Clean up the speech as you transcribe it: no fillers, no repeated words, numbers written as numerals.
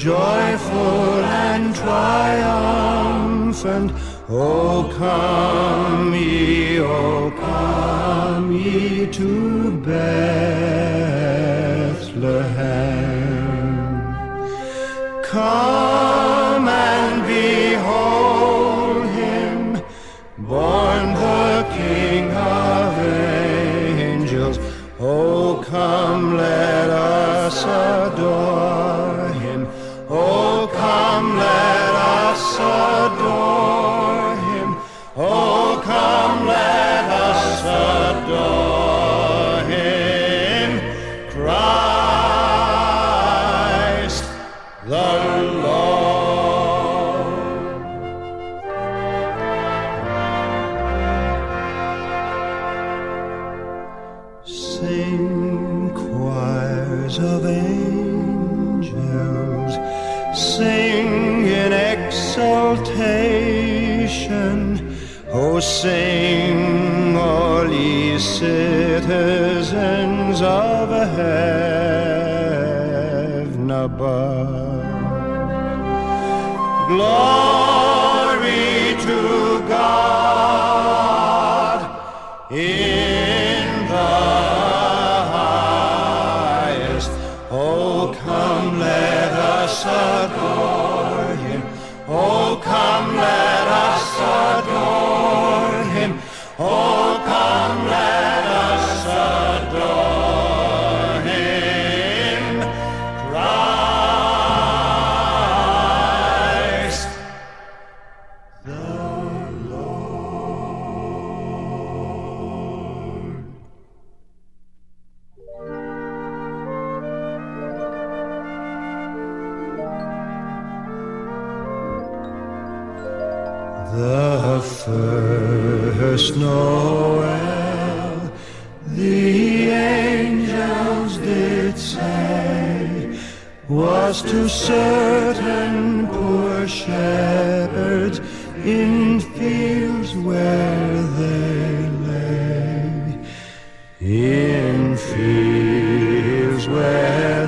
joyful and triumphant. O come ye to Bethlehem. Come and behold him, born the King of angels. Oh, come, let us adore him. Oh, come, let us adore him. Oh, come, let us adore him. Christ the Lord. Sing, choirs of angels, sing in exultation. Oh, sing, all ye citizens of heaven above. Glory to God in the highest. Oh, come, let us adore him. Oh, come, let us adore him. Oh, come, let us adore him. Christ the Lord. The first Noel, the angels did say, was to certain poor shepherds in fields where they lay, in fields where